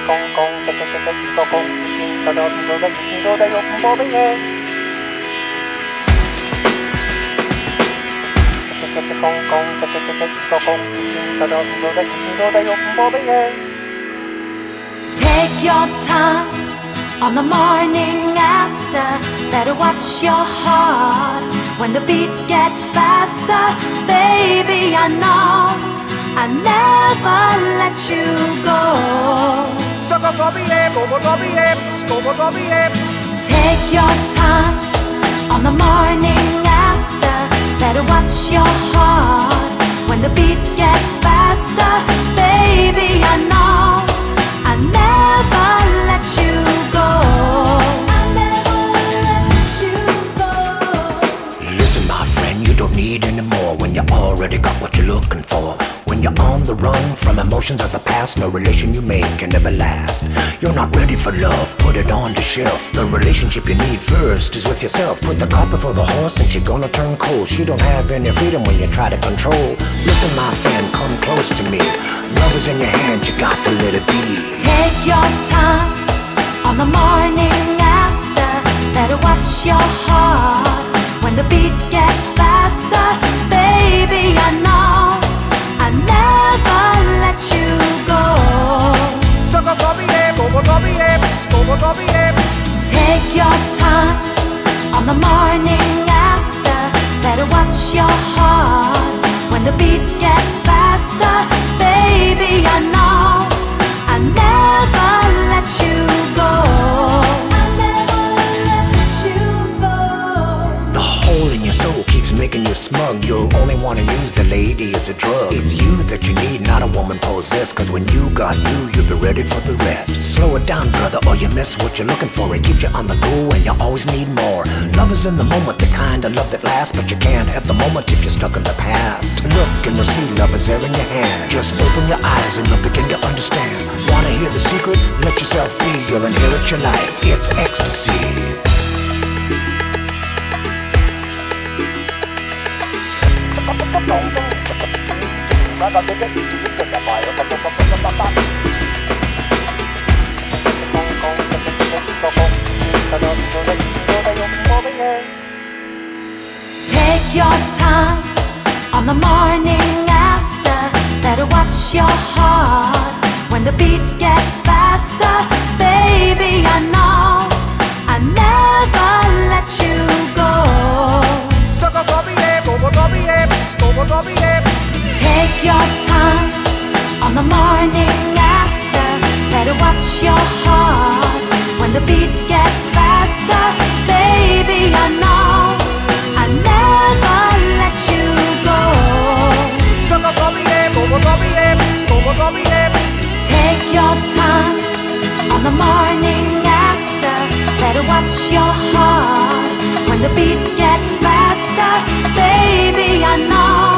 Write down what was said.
Take your time on the morning after. Better watch your heart when the beat gets faster. Baby, I know I never let you go. Take your time on the morning after. Better watch your heart when the beat gets faster. Baby, I know I never let you go. I never let you go. Listen, my friend, you don't need any more when you already got what you're looking for. When you're on the run from emotions of the past, no relation you make can ever last. You're not ready for love, put it on the shelf. The relationship you need first is with yourself. Put the cart before the horse and you're gonna turn cold. You don't have any freedom when you try to control. Listen, my friend, come close to me. Love is in your hand, you got to let it be. Take your time on the morning after. Better watch your heart when the beat gets faster. Baby, I know I never let you go. Take your time on the morning after. Better watch your heart when the beat gets faster. Baby, I know I never let you go. I never let you go. The hole in your soul keeps making you smug. You'll only want to use the lady as a drug. It's you that you need, not a woman possessed. Cause when you got you, you'll be ready for the rest. Slow it down, brother, or you miss what you're looking for. It keeps you on the go and you always need more. Love is in the moment, the kind of love that lasts. But you can't have the moment if you're stuck in the past. Look and you'll see love is there in your hand. Just open your eyes and you'll begin to understand. Wanna hear the secret? Let yourself be. You'll inherit your life. It's ecstasy. Take your time on the morning after. Better watch your heart when the beat gets faster. Baby, I know I never let you go. Take your time on the morning after. Better watch your heart when the beat gets faster. Baby, I know I never let you go. Take your time on the morning after. Better watch your heart when the beat gets faster. Baby, I know